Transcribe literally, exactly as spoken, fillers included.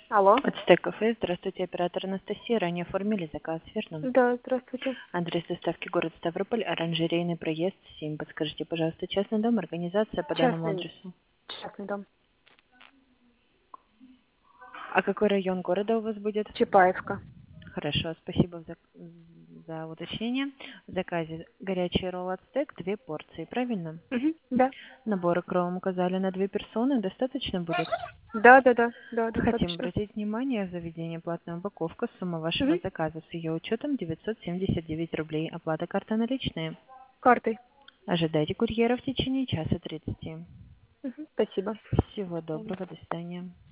Алло. Ацтек кафе. Здравствуйте, оператор Анастасия. Ранее оформили заказ, верно? Да, здравствуйте. Адрес доставки город Ставрополь, оранжерейный проезд семь. Подскажите, пожалуйста, частный дом, организация по данному Частный, адресу. частный дом. А какой район города у вас будет? Чапаевка. Хорошо, спасибо за, за уточнение. В заказе горячий ролл Ацтек, две порции, правильно? Мгм. Да. Набор икром указали на две персоны, достаточно будет? Да, да, да, да, Хотим достаточно. обратить внимание, в заведении платная упаковка, сумма вашего Мгм. заказа с ее учетом девятьсот семьдесят девять рублей, оплата карта наличные. Картой. Ожидайте курьера в течение часа тридцати. Мгм. Спасибо. Всего доброго, до свидания.